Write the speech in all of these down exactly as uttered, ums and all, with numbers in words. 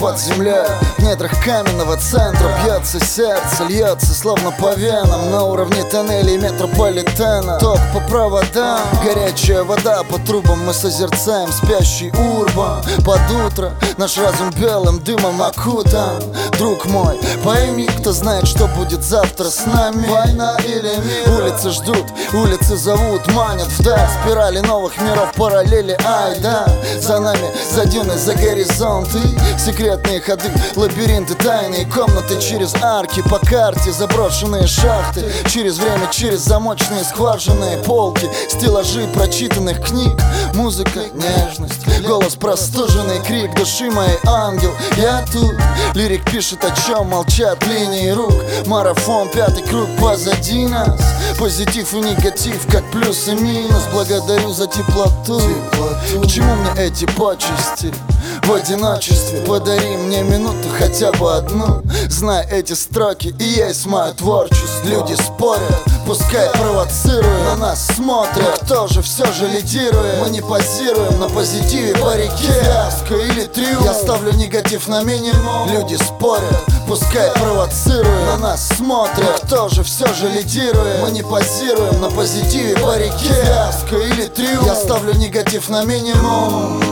под землей. В недрах каменного центра бьется сердце, льется словно по венам. На уровне тоннелей метрополитена ток по проводам, горячая вода по трубам. Мы созерцаем спящий урбан. Под утро наш разум белым дымом окутан. Друг мой, пойми, кто знает, что будет завтра с нами. Война или мир? Улицы ждут, улицы зовут, манят вдаль. Спирали новых миров, параллели, ай да. За нами, за дюной, за горизонты. Секретные ходы, лабиринты, тайные комнаты. Через арки по карте, заброшенные шахты. Через время, через замочные скважинные полки. Стеллажи прочитанных книг. Музыка, нежность, голос простуженный, крик души моей ангел. Я тут, лирик пишет, о чем молчат линии рук. Марафон, пятый круг позади нас. Позитив и негатив, как плюс и минус. Благодарю за теплоту, теплоту. К чему мне эти почести? В одиночестве подари мне минуту, хотя бы одну. Знай эти строки и есть мое творчество. Люди спорят, пускай провоцируют, на нас смотрят. Кто же все же лидирует? Мы не позируем на позитиве по реке. Фиаско или триумф? Я ставлю негатив на минимум. Люди спорят, пускай провоцируют, на нас смотрят. Кто же все же лидирует? Мы не позируем на позитиве по реке. Фиаско или триумф? Я ставлю негатив на минимум.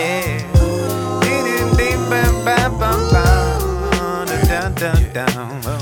Down.